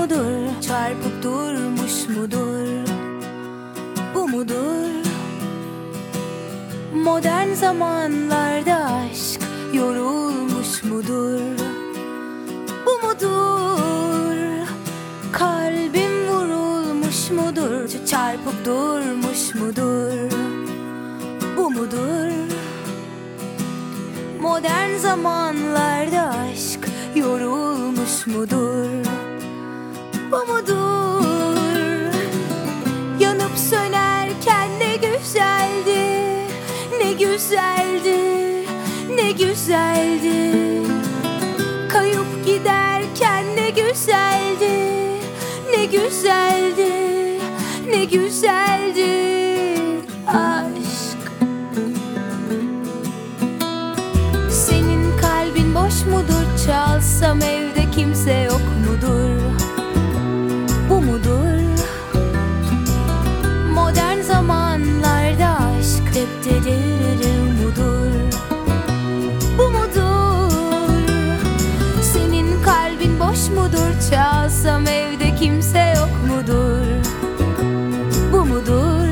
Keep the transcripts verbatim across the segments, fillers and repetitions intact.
mudur? Çarpıp durmuş mudur? Bu mudur? Modern zamanlarda aşk yorulmuş mudur? Bu mudur? Kalbim vurulmuş mudur? Çarpıp durmuş mudur? Bu mudur? Modern zamanlarda aşk yorulmuş mudur? Bu mudur? Yanıp sönerken ne güzeldi, ne güzeldi, ne güzeldi. Kayıp giderken ne güzeldi, ne güzeldi, ne güzeldi aşk. Senin kalbin boş mudur? Çalsam evde kimse yok mudur? Bu mudur? Modern zamanlarda aşk depterir mudur? Bu mudur? Senin kalbin boş mudur? Çalsam evde kimse yok mudur? Bu mudur?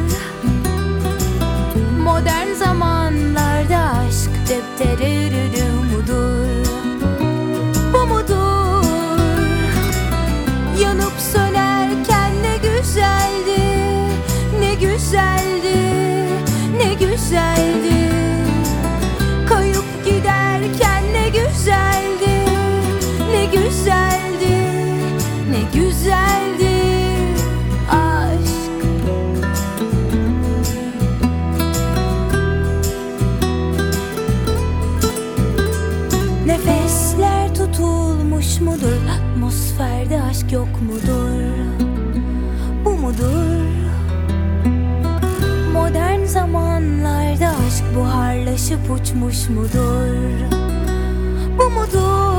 Modern zamanlarda aşk depterir mudur? Bu mudur? Yanıp sönerken ne güzeldi, ne güzeldi, ne güzeldi. Kayıp giderken ne güzeldi, ne güzeldi, ne güzeldi aşk. Nefesler tutulmuş mudur? Atmosferde aşk yok mudur? Bu mudur? Modern zamanlarda aşk buharlaşıp uçmuş mudur? Bu mudur?